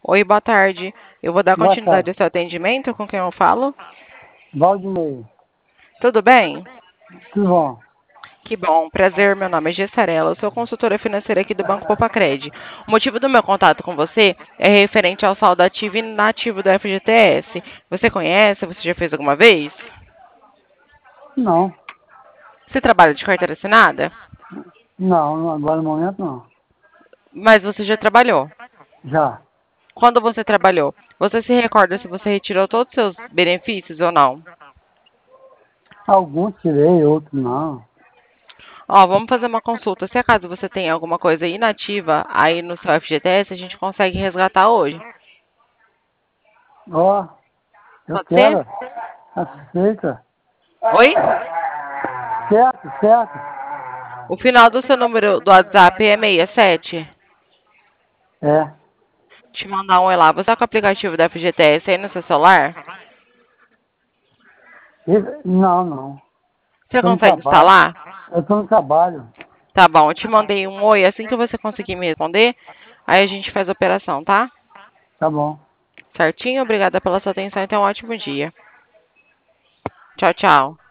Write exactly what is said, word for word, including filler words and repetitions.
Oi, boa tarde. Eu vou dar Boa continuidade tarde. ao seu atendimento. Com quem eu falo? Valdinei. Tudo bem? Tudo bom? Que bom. Prazer, meu nome é Gessarela. Eu sou consultora financeira aqui do Banco Popacred. O motivo do meu contato com você é referente ao saldo ativo e inativo do F G T S. Você conhece? Você já fez alguma vez? Não. Você trabalha de carteira assinada? Não, não, agora no momento não. Mas você já trabalhou. Já. Quando você trabalhou, você se recorda se você retirou todos os seus benefícios ou não? Alguns tirei, outros não. Ó, vamos fazer uma consulta. Se acaso você tem alguma coisa inativa aí no seu F G T S, a gente consegue resgatar hoje. Ó, eu Pode ser? quero. Aceita. Oi? Certo, certo. O final do seu número do WhatsApp é sessenta e sete? É. Te mandar um oi lá. Você tá com o aplicativo da F G T S aí no seu celular? Esse- Não, não. Você Tô no consegue trabalho. instalar? Eu tô no trabalho. Tá bom, eu te mandei um oi. Assim que você conseguir me responder, aí a gente faz a operação, tá? Tá bom. Certinho? Obrigada pela sua atenção e tenha um ótimo dia. Tchau, tchau.